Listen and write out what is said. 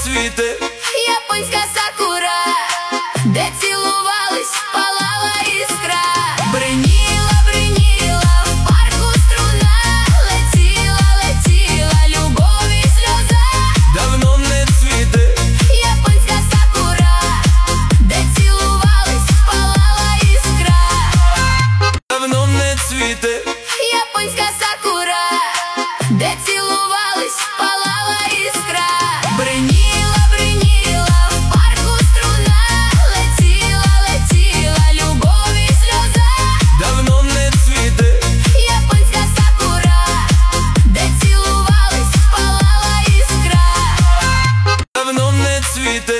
цвіте японська сакура, де цілувались, палала іскра. Бриніла, бриніла в парку струна, летіла, летіла любов і сльоза. давно не цвіте Японська сакура, де цілувались, палала іскра. давно не цвіте Японська сакура, де цілувались, палала іскра. Бриніла, бриніла в парку струна, летіла, летіла любов і сльоза. давно не цвіте Японська сакура, де цілувались, палала іскра. давно не цвіте